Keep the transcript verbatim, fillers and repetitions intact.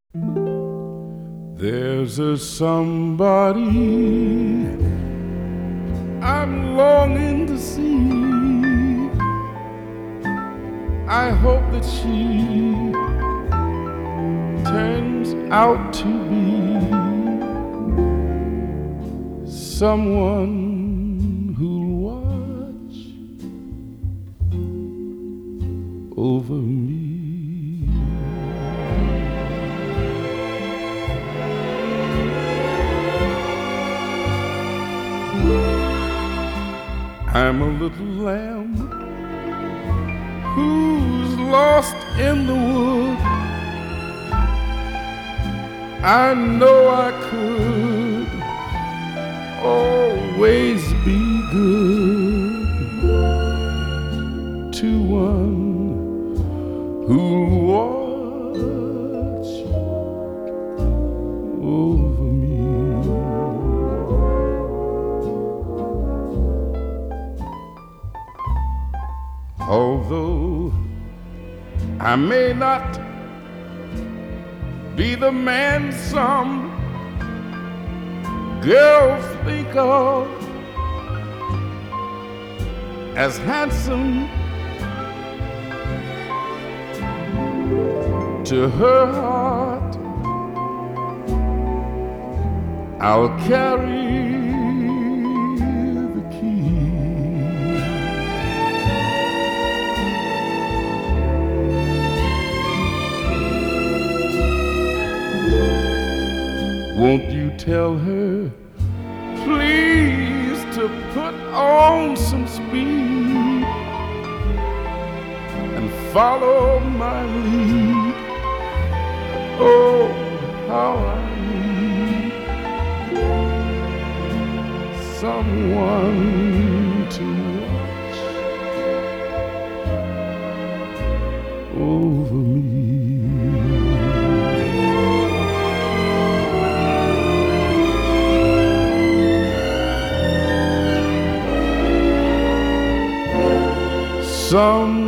There's a somebody I'm longing to see. I hope that she turns out to be someone who'll watch over me. I'm a little lamb who's lost in the wood. I know I could always be good to one who'll watch over me. Although I may not be the man some girls think of as handsome, to her heart I'll carry the key. Won't you tell her, please, to put on some speed and follow my lead? Oh, how I need someone to watch over me. Some